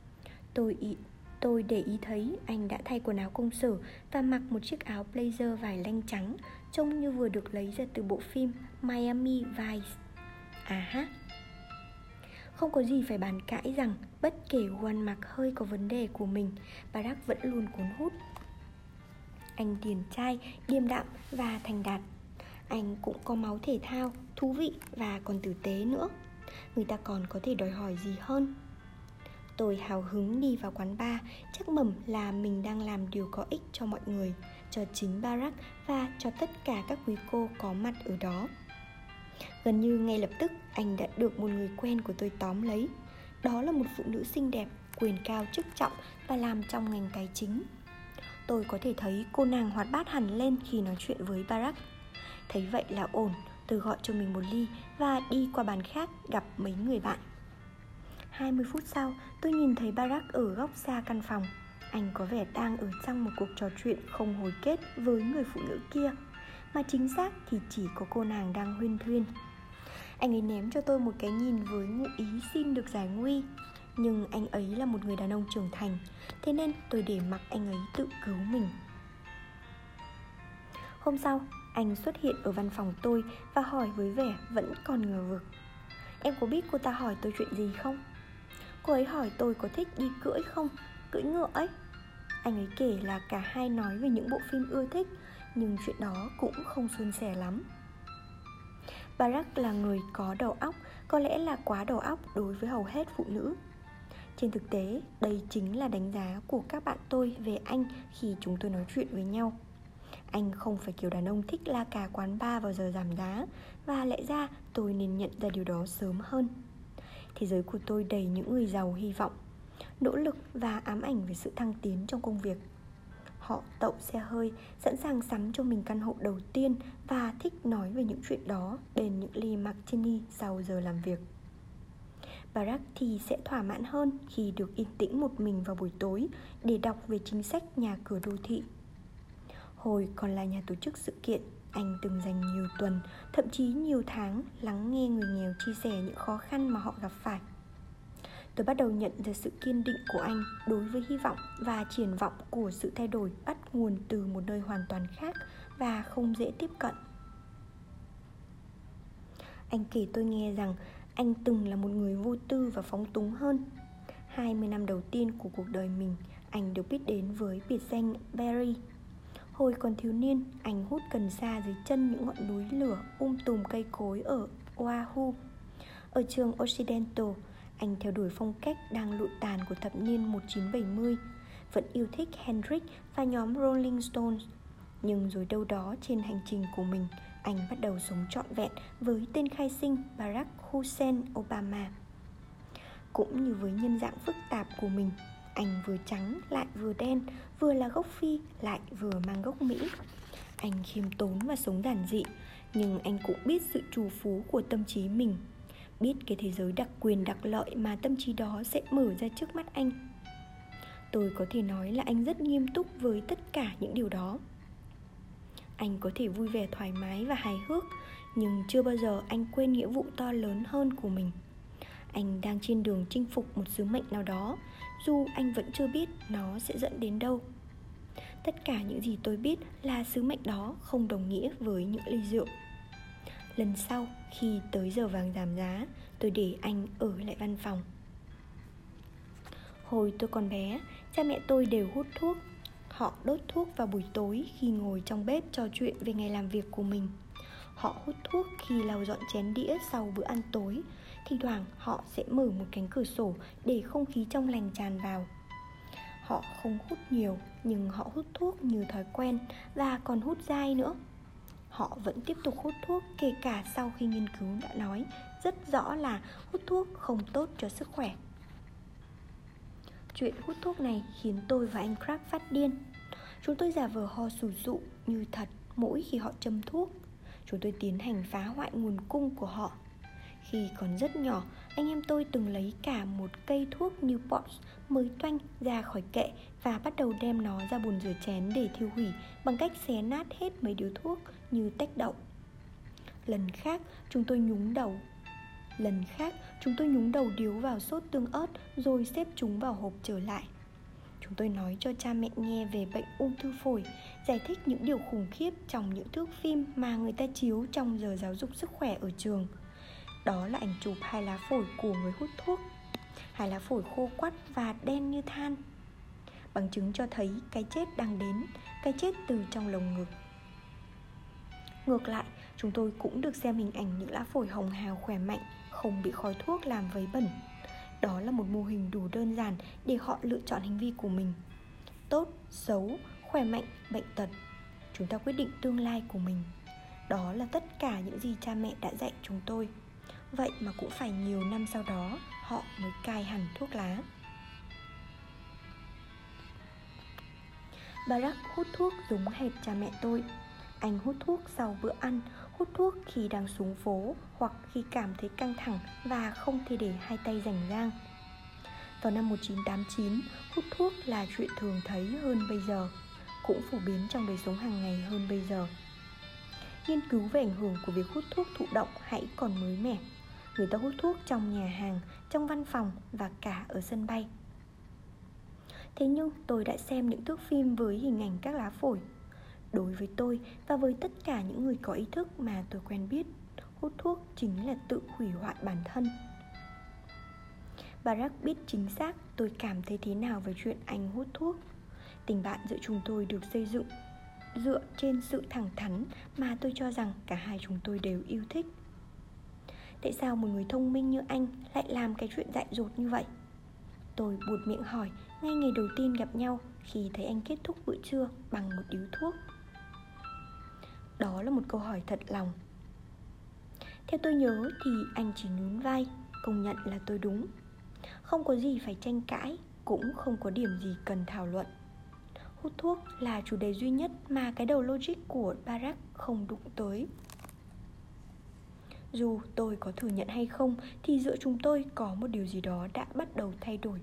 Tôi để ý thấy anh đã thay quần áo công sở và mặc một chiếc áo blazer vải lanh trắng, trông như vừa được lấy ra từ bộ phim Miami Vice. Không có gì phải bàn cãi rằng bất kể gu ăn mặc hơi có vấn đề của mình, Barack vẫn luôn cuốn hút. Anh điển trai, điềm đạm và thành đạt. Anh cũng có máu thể thao, thú vị và còn tử tế nữa. Người ta còn có thể đòi hỏi gì hơn? Tôi hào hứng đi vào quán bar, chắc mẩm là mình đang làm điều có ích cho mọi người, cho chính Barack và cho tất cả các quý cô có mặt ở đó. Gần như ngay lập tức anh đã được một người quen của tôi tóm lấy. Đó là một phụ nữ xinh đẹp, quyền cao chức trọng và làm trong ngành tài chính. Tôi có thể thấy cô nàng hoạt bát hẳn lên khi nói chuyện với Barack. Thấy vậy là ổn, tôi gọi cho mình một ly và đi qua bàn khác gặp mấy người bạn. 20 phút sau, tôi nhìn thấy Barack ở góc xa căn phòng. Anh có vẻ đang ở trong một cuộc trò chuyện không hồi kết với người phụ nữ kia, mà chính xác thì chỉ có cô nàng đang huyên thuyên. Anh ấy ném cho tôi một cái nhìn với ngụ ý xin được giải nguy. Nhưng anh ấy là một người đàn ông trưởng thành, thế nên tôi để mặc anh ấy tự cứu mình. Hôm sau, anh xuất hiện ở văn phòng tôi và hỏi với vẻ vẫn còn ngờ vực: "Em có biết cô ta hỏi tôi chuyện gì không?" "Cô ấy hỏi tôi có thích đi cưỡi không, cưỡi ngựa ấy." Anh ấy kể là cả hai nói về những bộ phim ưa thích, nhưng chuyện đó cũng không suôn sẻ lắm. Barack là người có đầu óc, có lẽ là quá đầu óc đối với hầu hết phụ nữ. Trên thực tế, đây chính là đánh giá của các bạn tôi về anh khi chúng tôi nói chuyện với nhau. Anh không phải kiểu đàn ông thích la cà quán bar vào giờ giảm giá, và lẽ ra tôi nên nhận ra điều đó sớm hơn. Thế giới của tôi đầy những người giàu hy vọng, nỗ lực và ám ảnh về sự thăng tiến trong công việc. Họ tậu xe hơi, sẵn sàng sắm cho mình căn hộ đầu tiên và thích nói về những chuyện đó bên những ly martini sau giờ làm việc. Barack thì sẽ thỏa mãn hơn khi được yên tĩnh một mình vào buổi tối để đọc về chính sách nhà cửa đô thị. Hồi còn là nhà tổ chức sự kiện, anh từng dành nhiều tuần, thậm chí nhiều tháng lắng nghe người nghèo chia sẻ những khó khăn mà họ gặp phải. Tôi bắt đầu nhận ra sự kiên định của anh đối với hy vọng và triển vọng của sự thay đổi bắt nguồn từ một nơi hoàn toàn khác và không dễ tiếp cận. Anh kể tôi nghe rằng anh từng là một người vô tư và phóng túng hơn. 20 năm đầu tiên của cuộc đời mình, anh được biết đến với biệt danh Barry. Hồi còn thiếu niên, anh hút cần sa dưới chân những ngọn núi lửa tùm cây cối ở Oahu. Ở trường Occidental, anh theo đuổi phong cách đang lụi tàn của thập niên 1970, vẫn yêu thích Hendrix và nhóm Rolling Stones. Nhưng rồi đâu đó trên hành trình của mình, anh bắt đầu sống trọn vẹn với tên khai sinh Barack Hussein Obama. Cũng như với nhân dạng phức tạp của mình, anh vừa trắng lại vừa đen, vừa là gốc Phi lại vừa mang gốc Mỹ. Anh khiêm tốn và sống giản dị, nhưng anh cũng biết sự trù phú của tâm trí mình, biết cái thế giới đặc quyền đặc lợi mà tâm trí đó sẽ mở ra trước mắt anh. Tôi có thể nói là anh rất nghiêm túc với tất cả những điều đó. Anh có thể vui vẻ thoải mái và hài hước, nhưng chưa bao giờ anh quên nghĩa vụ to lớn hơn của mình. Anh đang trên đường chinh phục một sứ mệnh nào đó, dù anh vẫn chưa biết nó sẽ dẫn đến đâu. Tất cả những gì tôi biết là sứ mệnh đó không đồng nghĩa với những ly rượu. Lần sau, khi tới giờ vàng giảm giá, tôi để anh ở lại văn phòng. Hồi tôi còn bé, cha mẹ tôi đều hút thuốc. Họ đốt thuốc vào buổi tối khi ngồi trong bếp trò chuyện về ngày làm việc của mình. Họ hút thuốc khi lau dọn chén đĩa sau bữa ăn tối. Thỉnh thoảng họ sẽ mở một cánh cửa sổ để không khí trong lành tràn vào. Họ không hút nhiều, nhưng họ hút thuốc như thói quen và còn hút dai nữa. Họ vẫn tiếp tục hút thuốc kể cả sau khi nghiên cứu đã nói rất rõ là hút thuốc không tốt cho sức khỏe. Chuyện hút thuốc này khiến tôi và anh Clark phát điên. Chúng tôi giả vờ ho sù sụ như thật mỗi khi họ châm thuốc. Chúng tôi tiến hành phá hoại nguồn cung của họ. Khi còn rất nhỏ, anh em tôi từng lấy cả một cây thuốc Newport mới toanh ra khỏi kệ và bắt đầu đem nó ra bồn rửa chén để thiêu hủy bằng cách xé nát hết mấy điếu thuốc như tách đậu. Lần khác, chúng tôi nhúng đầu điếu vào sốt tương ớt rồi xếp chúng vào hộp trở lại. Chúng tôi nói cho cha mẹ nghe về bệnh ung thư phổi, giải thích những điều khủng khiếp trong những thước phim mà người ta chiếu trong giờ giáo dục sức khỏe ở trường. Đó là ảnh chụp hai lá phổi của người hút thuốc. Hai lá phổi khô quắt và đen như than, bằng chứng cho thấy cái chết đang đến, cái chết từ trong lồng ngực. Ngược lại, chúng tôi cũng được xem hình ảnh những lá phổi hồng hào khỏe mạnh, không bị khói thuốc làm vấy bẩn. Đó là một mô hình đủ đơn giản để họ lựa chọn hành vi của mình. Tốt, xấu, khỏe mạnh, bệnh tật. Chúng ta quyết định tương lai của mình. Đó là tất cả những gì cha mẹ đã dạy chúng tôi. Vậy mà cũng phải nhiều năm sau đó họ mới cai hẳn thuốc lá. Barack hút thuốc giống hệt cha mẹ tôi. Anh hút thuốc sau bữa ăn, hút thuốc khi đang xuống phố hoặc khi cảm thấy căng thẳng và không thể để hai tay rảnh rang. Vào năm 1989, hút thuốc là chuyện thường thấy hơn bây giờ, cũng phổ biến trong đời sống hàng ngày hơn bây giờ. Nghiên cứu về ảnh hưởng của việc hút thuốc thụ động hãy còn mới mẻ. Người ta hút thuốc trong nhà hàng, trong văn phòng và cả ở sân bay. Thế nhưng tôi đã xem những thước phim với hình ảnh các lá phổi. Đối với tôi và với tất cả những người có ý thức mà tôi quen biết, hút thuốc chính là tự hủy hoại bản thân. Barack biết chính xác tôi cảm thấy thế nào về chuyện anh hút thuốc. Tình bạn giữa chúng tôi được xây dựng dựa trên sự thẳng thắn mà tôi cho rằng cả hai chúng tôi đều yêu thích. Tại sao một người thông minh như anh lại làm cái chuyện dại dột như vậy? Tôi buột miệng hỏi ngay ngày đầu tiên gặp nhau khi thấy anh kết thúc bữa trưa bằng một điếu thuốc. Đó là một câu hỏi thật lòng. Theo tôi nhớ thì anh chỉ nhún vai, công nhận là tôi đúng. Không có gì phải tranh cãi, cũng không có điểm gì cần thảo luận. Hút thuốc là chủ đề duy nhất mà cái đầu logic của Barack không đụng tới. Dù tôi có thừa nhận hay không thì giữa chúng tôi có một điều gì đó đã bắt đầu thay đổi.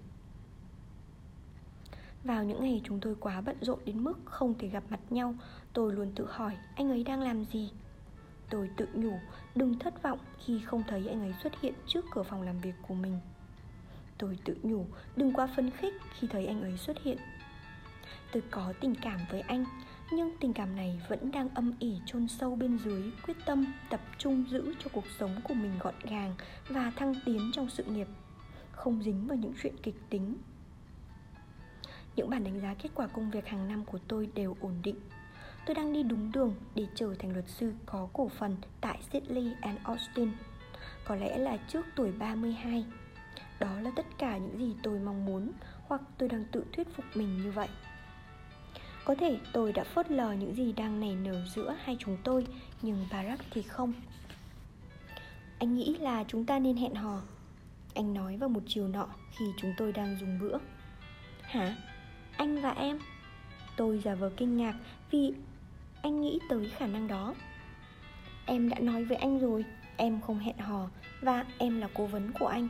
Vào những ngày chúng tôi quá bận rộn đến mức không thể gặp mặt nhau, tôi luôn tự hỏi anh ấy đang làm gì. Tôi tự nhủ đừng thất vọng khi không thấy anh ấy xuất hiện trước cửa phòng làm việc của mình. Tôi tự nhủ đừng quá phấn khích khi thấy anh ấy xuất hiện. Tôi có tình cảm với anh, nhưng tình cảm này vẫn đang âm ỉ chôn sâu bên dưới quyết tâm tập trung giữ cho cuộc sống của mình gọn gàng và thăng tiến trong sự nghiệp, không dính vào những chuyện kịch tính. Những bản đánh giá kết quả công việc hàng năm của tôi đều ổn định. Tôi đang đi đúng đường để trở thành luật sư có cổ phần tại Sidley & Austin, có lẽ là trước tuổi 32. Đó là tất cả những gì tôi mong muốn, hoặc tôi đang tự thuyết phục mình như vậy. Có thể tôi đã phớt lờ những gì đang nảy nở giữa hai chúng tôi, nhưng Barack thì không. Anh nghĩ là chúng ta nên hẹn hò, anh nói vào một chiều nọ khi chúng tôi đang dùng bữa. Hả? Anh và em? Tôi giả vờ kinh ngạc vì anh nghĩ tới khả năng đó. Em đã nói với anh rồi, em không hẹn hò và em là cố vấn của anh.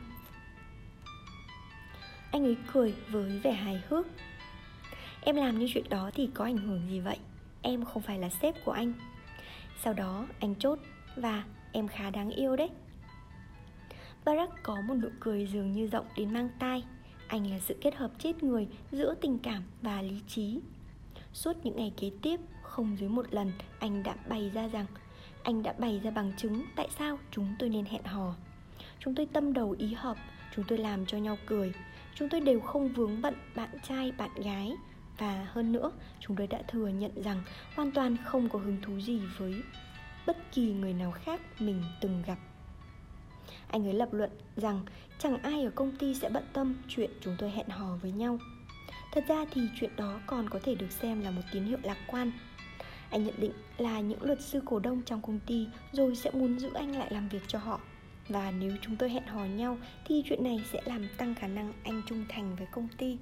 Anh ấy cười với vẻ hài hước. Em làm như chuyện đó thì có ảnh hưởng gì vậy? Em không phải là sếp của anh. Sau đó anh chốt, và em khá đáng yêu đấy. Barack có một nụ cười dường như rộng đến mang tai. Anh là sự kết hợp chết người giữa tình cảm và lý trí. Suốt những ngày kế tiếp, không dưới một lần anh đã bày ra bằng chứng tại sao chúng tôi nên hẹn hò. Chúng tôi tâm đầu ý hợp, chúng tôi làm cho nhau cười. Chúng tôi đều không vướng bận bạn trai, bạn gái. Và hơn nữa, chúng tôi đã thừa nhận rằng hoàn toàn không có hứng thú gì với bất kỳ người nào khác mình từng gặp. Anh ấy lập luận rằng chẳng ai ở công ty sẽ bận tâm chuyện chúng tôi hẹn hò với nhau. Thật ra thì chuyện đó còn có thể được xem là một tín hiệu lạc quan. Anh nhận định là những luật sư cổ đông trong công ty rồi sẽ muốn giữ anh lại làm việc cho họ. Và nếu chúng tôi hẹn hò nhau thì chuyện này sẽ làm tăng khả năng anh trung thành với công ty.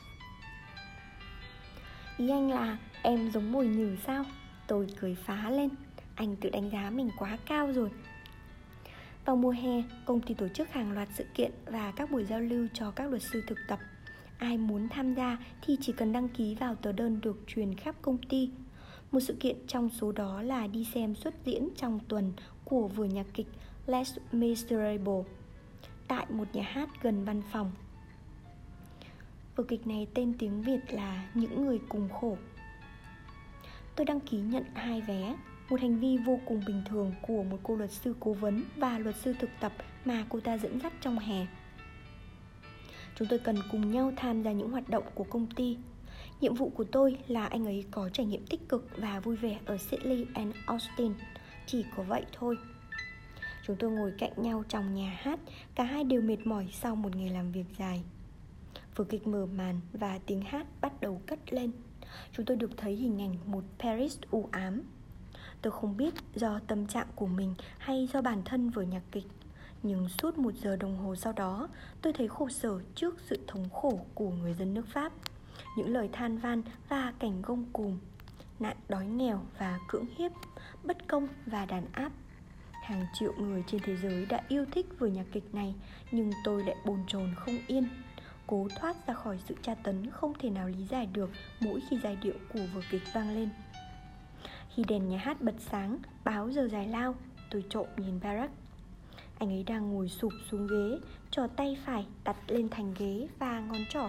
Ý anh là em giống mồi nhử sao? Tôi cười phá lên. Anh tự đánh giá mình quá cao rồi. Vào mùa hè, công ty tổ chức hàng loạt sự kiện và các buổi giao lưu cho các luật sư thực tập. Ai muốn tham gia thì chỉ cần đăng ký vào tờ đơn được truyền khắp công ty. Một sự kiện trong số đó là đi xem xuất diễn trong tuần của vở nhạc kịch Les Miserables tại một nhà hát gần văn phòng. Vở kịch này tên tiếng Việt là Những Người Cùng Khổ. Tôi đăng ký nhận 2 vé, một hành vi vô cùng bình thường của một cô luật sư cố vấn và luật sư thực tập mà cô ta dẫn dắt trong hè. Chúng tôi cần cùng nhau tham gia những hoạt động của công ty. Nhiệm vụ của tôi là anh ấy có trải nghiệm tích cực và vui vẻ ở Sidley & Austin. Chỉ có vậy thôi. Chúng tôi ngồi cạnh nhau trong nhà hát, cả hai đều mệt mỏi sau một ngày làm việc dài. Vở kịch mở màn và tiếng hát bắt đầu cất lên. Chúng tôi được thấy hình ảnh một Paris u ám. Tôi không biết do tâm trạng của mình hay do bản thân vở nhạc kịch, nhưng suốt 1 giờ đồng hồ sau đó, tôi thấy khổ sở trước sự thống khổ của người dân nước Pháp. Những lời than van và cảnh gông cùm, nạn đói nghèo và cưỡng hiếp, bất công và đàn áp. Hàng triệu người trên thế giới đã yêu thích vở nhạc kịch này, nhưng tôi lại bồn chồn không yên, cố thoát ra khỏi sự tra tấn không thể nào lý giải được mỗi khi giai điệu của vở kịch vang lên. Khi đèn nhà hát bật sáng, báo giờ giải lao, tôi trộm nhìn Barak. Anh ấy đang ngồi sụp xuống ghế, trò tay phải đặt lên thành ghế và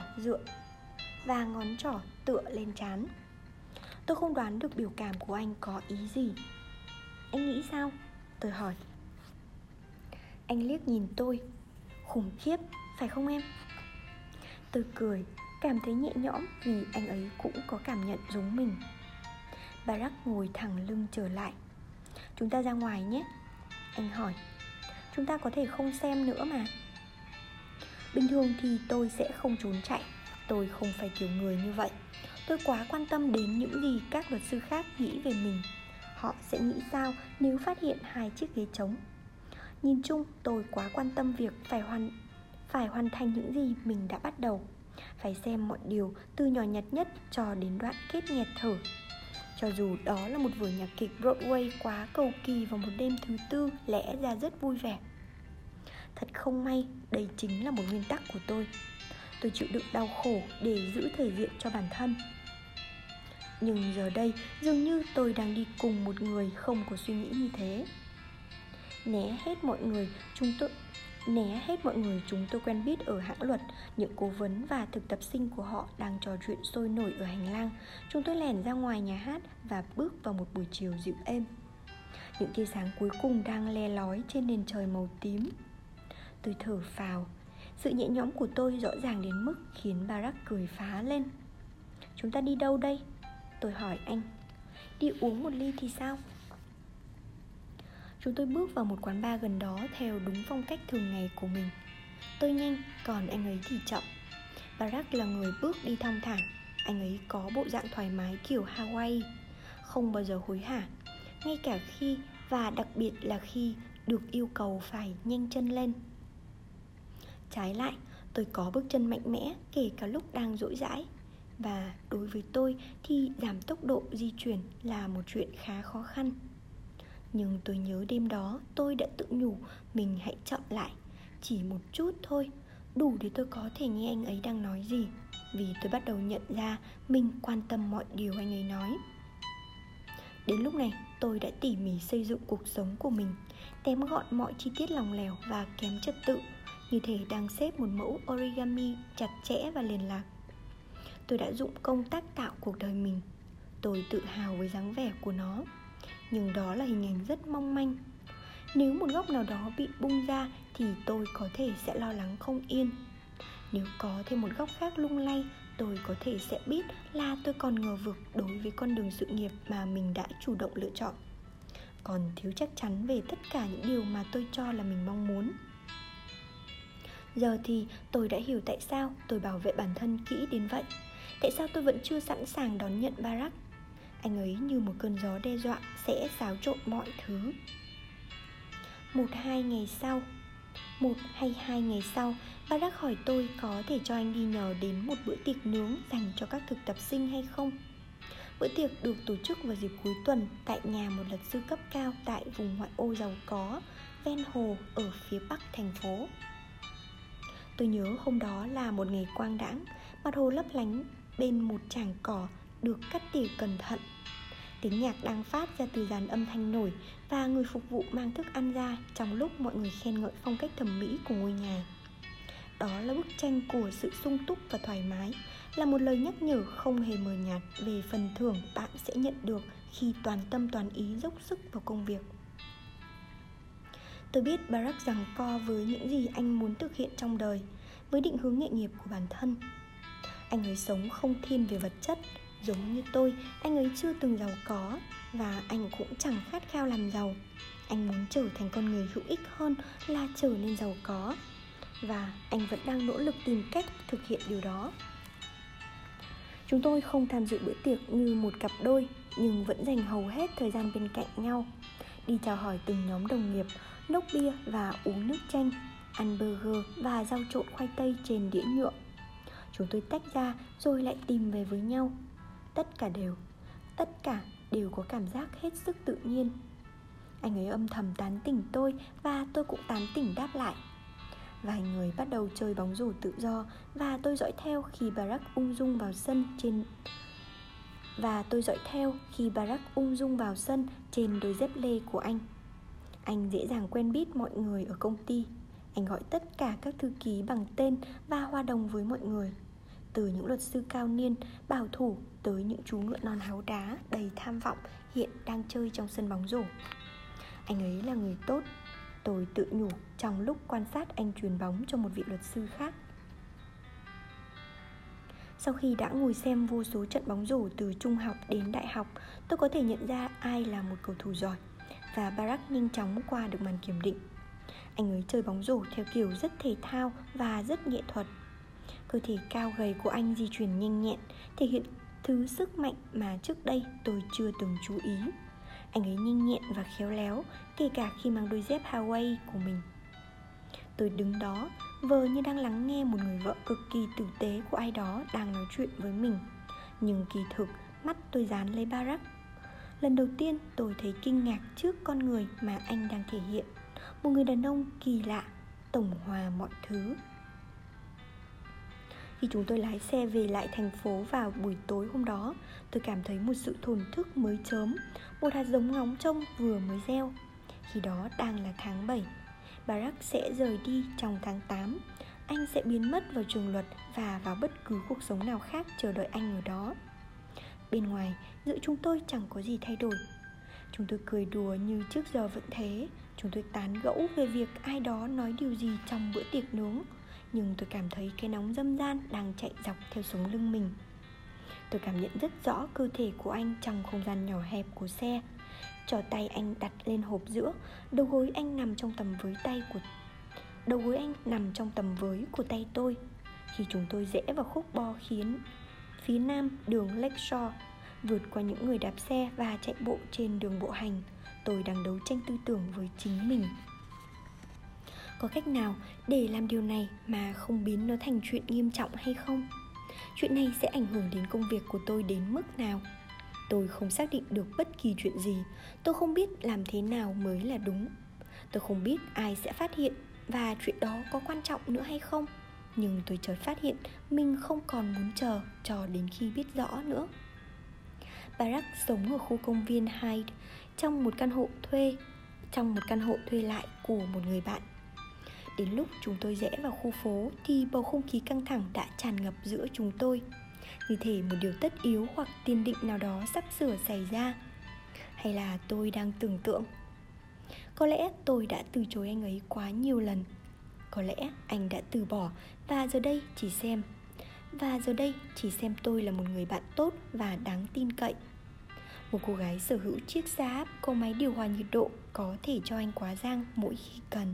ngón trỏ tựa lên trán. Tôi không đoán được biểu cảm của anh có ý gì. Anh nghĩ sao? Tôi hỏi. Anh liếc nhìn tôi. Khủng khiếp, phải không em? Tôi cười, cảm thấy nhẹ nhõm vì anh ấy cũng có cảm nhận giống mình. Barak ngồi thẳng lưng trở lại. Chúng ta ra ngoài nhé, anh hỏi. Chúng ta có thể không xem nữa mà. Bình thường thì tôi sẽ không trốn chạy. Tôi không phải kiểu người như vậy. Tôi quá quan tâm đến những gì các luật sư khác nghĩ về mình. Họ sẽ nghĩ sao nếu phát hiện 2 chiếc ghế trống. Nhìn chung, tôi quá quan tâm việc phải hoàn thành những gì mình đã bắt đầu. Phải xem mọi điều từ nhỏ nhặt nhất cho đến đoạn kết nghẹt thở. Cho dù đó là một vở nhạc kịch Broadway quá cầu kỳ vào một đêm thứ Tư lẽ ra rất vui vẻ. Thật không may, đây chính là một nguyên tắc của tôi. Tôi chịu đựng đau khổ để giữ thể diện cho bản thân. Nhưng giờ đây, dường như tôi đang đi cùng một người không có suy nghĩ như thế. Né hết mọi người chúng tôi quen biết ở hãng luật. Những cố vấn và thực tập sinh của họ đang trò chuyện sôi nổi ở hành lang. Chúng tôi lẻn ra ngoài nhà hát và bước vào một buổi chiều dịu êm. Những tia sáng cuối cùng đang le lói trên nền trời màu tím. Tôi thở phào. Sự nhẹ nhõm của tôi rõ ràng đến mức khiến Barak cười phá lên. Chúng ta đi đâu đây? Tôi hỏi anh. Đi uống một ly thì sao? Chúng tôi bước vào một quán bar gần đó theo đúng phong cách thường ngày của mình. Tôi nhanh, còn anh ấy thì chậm. Barak là người bước đi thong thả. Anh ấy có bộ dạng thoải mái kiểu Hawaii, không bao giờ hối hả, ngay cả khi và đặc biệt là khi được yêu cầu phải nhanh chân lên. Trái lại, tôi có bước chân mạnh mẽ kể cả lúc đang dỗi dãi. Và đối với tôi thì giảm tốc độ di chuyển là một chuyện khá khó khăn. Nhưng tôi nhớ đêm đó tôi đã tự nhủ mình hãy chậm lại, chỉ một chút thôi, đủ để tôi có thể nghe anh ấy đang nói gì. Vì tôi bắt đầu nhận ra mình quan tâm mọi điều anh ấy nói. Đến lúc này tôi đã tỉ mỉ xây dựng cuộc sống của mình, tém gọn mọi chi tiết lỏng lẻo và kém trật tự, như thể đang xếp một mẫu origami chặt chẽ và liền lạc. Tôi đã dụng công tác tạo cuộc đời mình. Tôi tự hào với dáng vẻ của nó. Nhưng đó là hình ảnh rất mong manh. Nếu một góc nào đó bị bung ra thì tôi có thể sẽ lo lắng không yên. Nếu có thêm một góc khác lung lay, tôi có thể sẽ biết là tôi còn ngờ vực đối với con đường sự nghiệp mà mình đã chủ động lựa chọn, còn thiếu chắc chắn về tất cả những điều mà tôi cho là mình mong muốn. Giờ thì tôi đã hiểu tại sao tôi bảo vệ bản thân kỹ đến vậy. Tại sao tôi vẫn chưa sẵn sàng đón nhận Barak. Anh ấy như một cơn gió đe dọa sẽ xáo trộn mọi thứ. Một hay hai ngày sau, Barak hỏi tôi có thể cho anh đi nhờ đến một bữa tiệc nướng dành cho các thực tập sinh hay không. Bữa tiệc được tổ chức vào dịp cuối tuần tại nhà một luật sư cấp cao tại vùng ngoại ô giàu có ven hồ ở phía bắc thành phố. Tôi nhớ hôm đó là một ngày quang đãng, mặt hồ lấp lánh bên một tràng cỏ được cắt tỉa cẩn thận. Tiếng nhạc đang phát ra từ dàn âm thanh nổi và người phục vụ mang thức ăn ra trong lúc mọi người khen ngợi phong cách thẩm mỹ của ngôi nhà. Đó là bức tranh của sự sung túc và thoải mái, là một lời nhắc nhở không hề mờ nhạt về phần thưởng bạn sẽ nhận được khi toàn tâm toàn ý dốc sức vào công việc. Tôi biết Barak giằng co với những gì anh muốn thực hiện trong đời, với định hướng nghề nghiệp của bản thân. Anh ấy sống không thiên về vật chất, Giống như tôi, anh ấy chưa từng giàu có và anh cũng chẳng khát khao làm giàu. Anh muốn trở thành con người hữu ích hơn là trở nên giàu có, và anh vẫn đang nỗ lực tìm cách thực hiện điều đó. Chúng tôi không tham dự bữa tiệc như một cặp đôi, nhưng vẫn dành hầu hết thời gian bên cạnh nhau, đi chào hỏi từng nhóm đồng nghiệp, nốc bia và uống nước chanh, ăn burger và rau trộn khoai tây trên đĩa nhựa. Chúng tôi tách ra rồi lại tìm về với nhau. Tất cả đều có cảm giác hết sức tự nhiên. Anh ấy âm thầm tán tỉnh tôi và tôi cũng tán tỉnh đáp lại. Vài người bắt đầu chơi bóng rổ tự do và tôi dõi theo khi Barack ung dung vào sân trên đôi dép lê của anh. Anh dễ dàng quen biết mọi người ở công ty. Anh gọi tất cả các thư ký bằng tên và hòa đồng với mọi người, từ những luật sư cao niên, bảo thủ tới những chú ngựa non háo đá đầy tham vọng hiện đang chơi trong sân bóng rổ. Anh ấy là người tốt, tôi tự nhủ trong lúc quan sát anh chuyền bóng cho một vị luật sư khác. Sau khi đã ngồi xem vô số trận bóng rổ từ trung học đến đại học, tôi có thể nhận ra ai là một cầu thủ giỏi, và Barack nhanh chóng qua được màn kiểm định. Anh ấy chơi bóng rổ theo kiểu rất thể thao và rất nghệ thuật. Cơ thể cao gầy của anh di chuyển nhanh nhẹn, thể hiện thứ sức mạnh mà trước đây tôi chưa từng chú ý. Anh ấy nhanh nhẹn và khéo léo, kể cả khi mang đôi dép Hawaii của mình. Tôi đứng đó, vờ như đang lắng nghe một người vợ cực kỳ tử tế của ai đó đang nói chuyện với mình. Nhưng kỳ thực, mắt tôi dán lấy Barack. Lần đầu tiên tôi thấy kinh ngạc trước con người mà anh đang thể hiện. Một người đàn ông kỳ lạ, tổng hòa mọi thứ. Khi chúng tôi lái xe về lại thành phố vào buổi tối hôm đó, tôi cảm thấy một sự thổn thức mới chớm, một hạt giống ngóng trông vừa mới gieo. Khi đó đang là tháng 7. Barack sẽ rời đi trong tháng 8. Anh sẽ biến mất vào trường luật và vào bất cứ cuộc sống nào khác chờ đợi anh ở đó. Bên ngoài, giữa chúng tôi chẳng có gì thay đổi. Chúng tôi cười đùa như trước giờ vẫn thế. Chúng tôi tán gẫu về việc ai đó nói điều gì trong bữa tiệc nướng. Nhưng tôi cảm thấy cái nóng dâm gian đang chạy dọc theo sống lưng mình. Tôi cảm nhận rất rõ cơ thể của anh trong không gian nhỏ hẹp của xe. Trỏ tay anh đặt lên hộp giữa, đầu gối anh nằm trong tầm với của tay tôi. Khi chúng tôi rẽ vào khúc bo phía nam đường Lakeshore, vượt qua những người đạp xe và chạy bộ trên đường bộ hành, tôi đang đấu tranh tư tưởng với chính mình. Có cách nào để làm điều này mà không biến nó thành chuyện nghiêm trọng hay không? Chuyện này sẽ ảnh hưởng đến công việc của tôi đến mức nào? Tôi không xác định được bất kỳ chuyện gì. Tôi không biết làm thế nào mới là đúng. Tôi không biết ai sẽ phát hiện và chuyện đó có quan trọng nữa hay không. Nhưng tôi chợt phát hiện mình không còn muốn chờ cho đến khi biết rõ nữa. Barack sống ở khu công viên Hyde trong một căn hộ thuê lại của một người bạn. Đến lúc chúng tôi rẽ vào khu phố thì bầu không khí căng thẳng đã tràn ngập giữa chúng tôi, như thể một điều tất yếu hoặc tiên định nào đó sắp sửa xảy ra. Hay là tôi đang tưởng tượng? Có lẽ tôi đã từ chối anh ấy quá nhiều lần. Có lẽ anh đã từ bỏ và giờ đây chỉ xem tôi là một người bạn tốt và đáng tin cậy. Một cô gái sở hữu chiếc xe áp có máy điều hòa nhiệt độ có thể cho anh quá giang mỗi khi cần.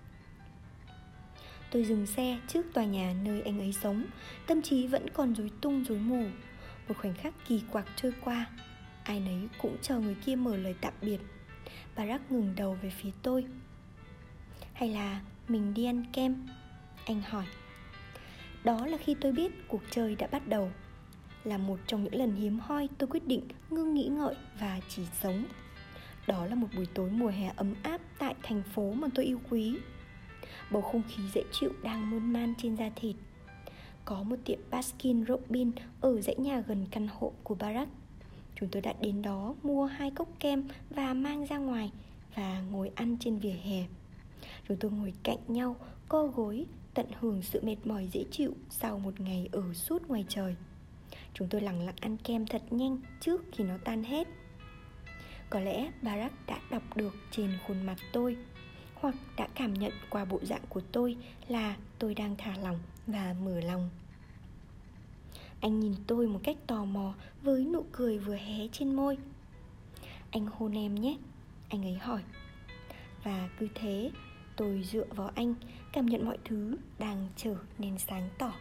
Tôi dừng xe trước tòa nhà nơi anh ấy sống, tâm trí vẫn còn rối tung rối mù. Một khoảnh khắc kỳ quặc trôi qua. Ai nấy cũng chờ người kia mở lời tạm biệt. Barack ngừng đầu về phía tôi. Hay là mình đi ăn kem? Anh hỏi. Đó là khi tôi biết cuộc chơi đã bắt đầu. Là một trong những lần hiếm hoi tôi quyết định ngưng nghĩ ngợi và chỉ sống. Đó là một buổi tối mùa hè ấm áp tại thành phố mà tôi yêu quý. Bầu không khí dễ chịu đang mơn man trên da thịt. Có một tiệm Baskin Robbins ở dãy nhà gần căn hộ của Barack. Chúng tôi đã đến đó mua 2 cốc kem và mang ra ngoài và ngồi ăn trên vỉa hè. Chúng tôi ngồi cạnh nhau, co gối, tận hưởng sự mệt mỏi dễ chịu sau một ngày ở suốt ngoài trời. Chúng tôi lẳng lặng ăn kem thật nhanh trước khi nó tan hết. Có lẽ Barack đã đọc được trên khuôn mặt tôi, hoặc đã cảm nhận qua bộ dạng của tôi là tôi đang thả lỏng và mở lòng. Anh nhìn tôi một cách tò mò với nụ cười vừa hé trên môi. Anh hôn em nhé, anh ấy hỏi. Và cứ thế, tôi dựa vào anh, cảm nhận mọi thứ đang trở nên sáng tỏ.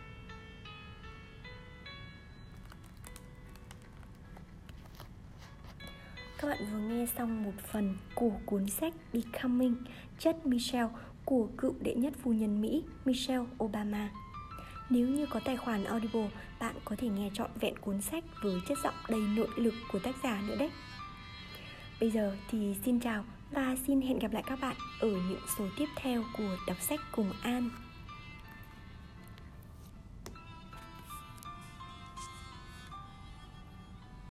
Các bạn vừa nghe xong một phần của cuốn sách Becoming Chất Michelle của cựu đệ nhất phu nhân Mỹ Michelle Obama. Nếu như có tài khoản Audible, bạn có thể nghe trọn vẹn cuốn sách với chất giọng đầy nội lực của tác giả nữa đấy. Bây giờ thì xin chào và xin hẹn gặp lại các bạn ở những số tiếp theo của Đọc sách cùng An.